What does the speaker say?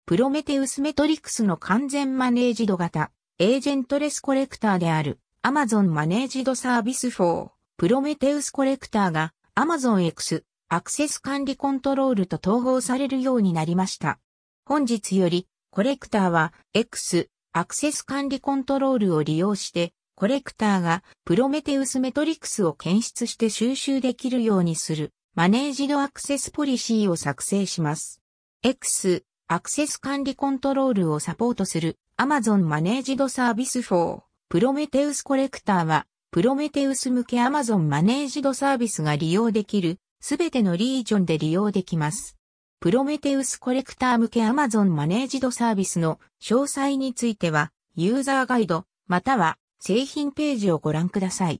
プロメテウスメトリクスの完全マネージド型、エージェントレスコレクターである Amazon マネージドサービス4、プロメテウスコレクターが Amazon X、アクセス管理コントロールと統合されるようになりました。本日より、コレクターは X、アクセス管理コントロールを利用して、コレクターがプロメテウスメトリクスを検出して収集できるようにするマネージドアクセスポリシーを作成します。X、アクセス管理コントロールをサポートする Amazon マネージドサービス4、プロメテウスコレクターは、プロメテウス向け Amazon マネージドサービスが利用できるすべてのリージョンで利用できます。プロメテウスコレクター向け Amazon マネージドサービスの詳細については、ユーザーガイド、または製品ページをご覧ください。